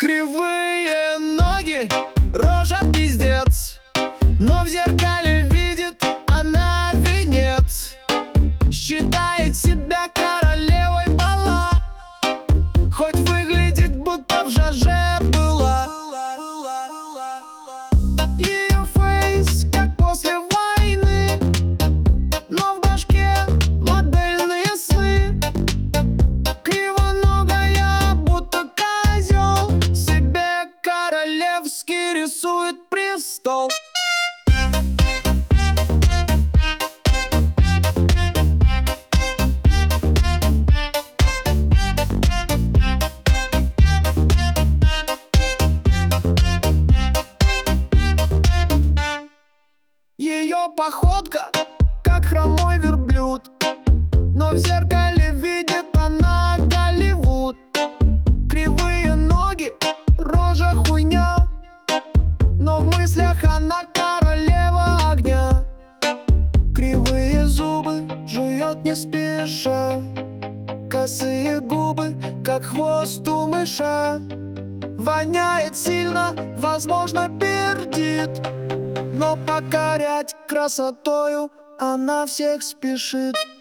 Кривые ноги, рожа пиздец, но в зеркале видит она венец. Считает себя королевой бала, хоть выглядит, будто в жаже была. Ее фейс, как после войны, но в башке модельные сны. Кривоногая, будто козел, себе королевский рисует престол. Ее походка, как хромой верблюд, но в зеркале видит она Голливуд. Кривые ноги, рожа хуйня, но в мыслях она королева огня. Кривые зубы, жует не спеша, косые губы, как хвост у мыша. Воняет сильно, возможно, пердит, но покорять красотою она всех спешит.